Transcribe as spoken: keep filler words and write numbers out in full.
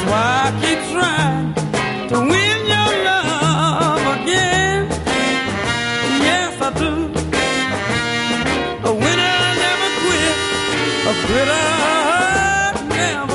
why I keep trying to win your love again. Yes, I do. A winner never quit. A quitter never